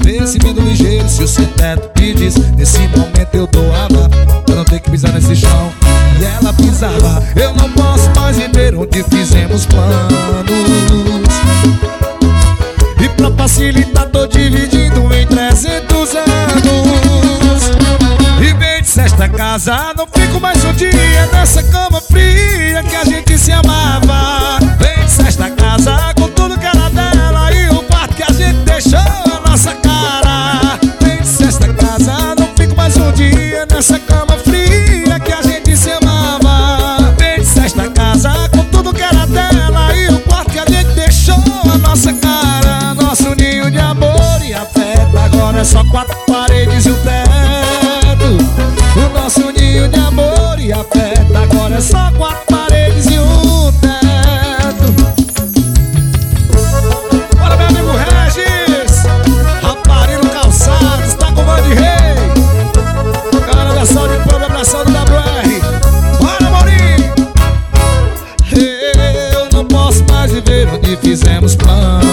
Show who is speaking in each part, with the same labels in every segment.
Speaker 1: Crescimento ligeiro, se o sem teto pedis, nesse momento eu doava pra não ter que pisar nesse chão. E ela pisava. Eu não posso mais viver onde fizemos planos. E pra facilitar tô dividindo em 300 anos. E vem de esta casa, não fico mais um dia nessa cama fria que a gente se amava. Vem de esta casa com tudo que era dela e o quarto que a gente deixou a nossa cara. Vem de esta casa, não fico mais um dia nessa cama fria que a gente se amava. Vem de esta casa com tudo que era dela e o quarto que a gente deixou a nossa cara. Nosso ninho de amor e afeto agora é só 4 paredes e um teto. O nosso ninho de amor e afeto agora é só 4 paredes e um teto. Bora, meu amigo Regis, Raparino Calçados, tá com o Band Rei. Cara, abração de povo, abração do WR. Bora, Maurinho. Eu não posso mais viver onde fizemos planos.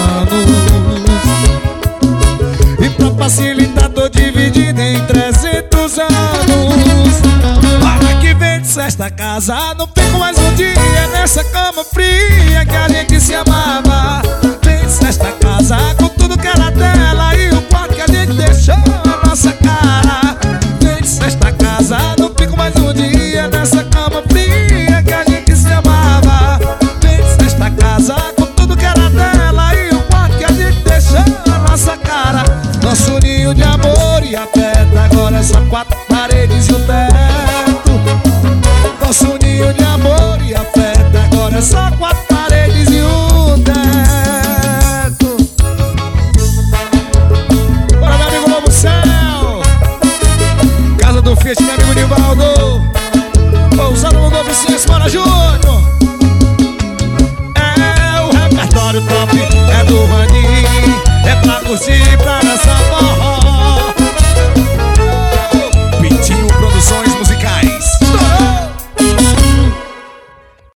Speaker 1: E pra facilitar tô dividido em 300 anos. Para que vem de esta casa, não fico mais um dia nessa cama fria que a gente se amava. Vem de esta casa com tudo que era dela e o quarto que a gente deixou a nossa cara. Vem de esta casa, não fico mais um dia nessa cama fria que a gente se amava. Vem de esta casa com tudo que era dela e o quarto que a gente deixou a nossa cara. Nosso ninho de amor e afeto agora é só 4 paredes e um teto. Nosso ninho de amor e afeto agora é só 4 paredes e um teto. Bora, meu amigo Lobo Céu, casa do Fiat, meu amigo Nivaldo, pousando no Novo Vicente, bora Júnior. É o repertório top, é do Rani, é pra curtir.